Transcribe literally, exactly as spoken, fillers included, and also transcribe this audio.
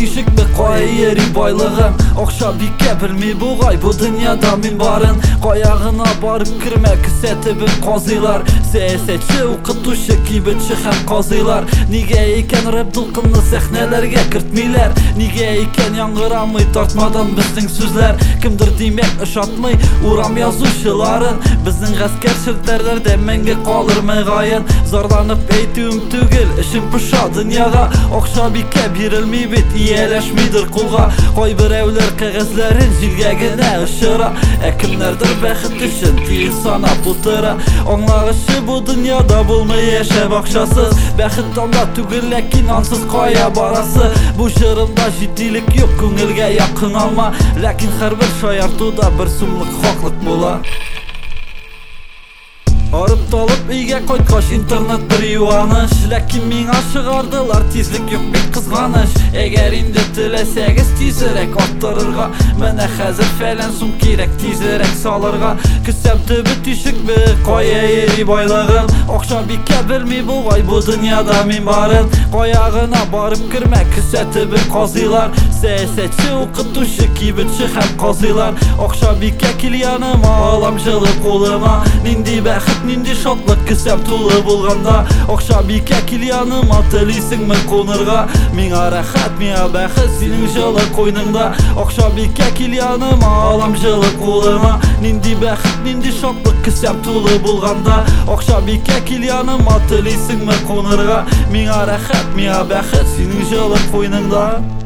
тишік бі қой ери байлығын. Оқша бике білмей бұғай бұ дүнияда мен барын. Қояғына барып кірме кісеті бір қазилар. Сәйсетші ұқытушы кейбітші хәм қазилар. Неге екен рэп дұлқынны сәхнелерге кіртмейлер? Неге екен яңғырамай тартмадан біздің сөзлер? Кімдір демек үш атмай урам язушыларын. Біздің ғаскер шілтерлерде мәңгі қалыр мәғайын. Зарланып әйтуім түгел, ішім пұша дүнияға. Оқша бике берілмей бет, иеләшмейдір құлға. Қой бір әулер қағазларын жилге гіне ұшыра. Әкімдердір бәхіт үшін тиін санап ұтыра. Оңлағышы бұ дүнияда болмай ешеп ақшасыз. Бәхіт анда түгел ләкин ансыз қоя барасы. Бұ жырымда жиддилік yok, көңілге яқын алма. Ләкин қар бір шаяртуда бір сұмлық хоқлық бола. Арып талып үйге қойткаш интернет бір юаныш. Ләкин мен ашығардылар тезлік yok бек қызғаныш. Әгер инде тілесәгіз тезірек аттырырға. Мәне хәзір фәлен сұм керек тезірек салырға. Күсәм түбі түйшік бі қоя ери байлығын. Оқша бике білмей бұғай бұ дүнияда мен барын. Қояғына барып кірме күсәті бір қазилар. Сәйсетші ұқытушы кейбітші хәм қазилар. Оқша бике кел яныма алам жылы қолыма. Нинди бәхіт нинди шатлық кісәм тулы болғанда. Оқша бике кел яныма тілейсің мен қонырға. Меңа рәхәт, меңа бәхіт сенің жылы қойныңда. Оқша бике кел яныма алам жылы қолыма. Нинди бәхіт, нинди шатлық кісәм тулы болғанда. Оқша бике кел яныма тілейсің мен қонырға. Меңа рәхәт, меңа бәхіт сенің жылы қойныңда.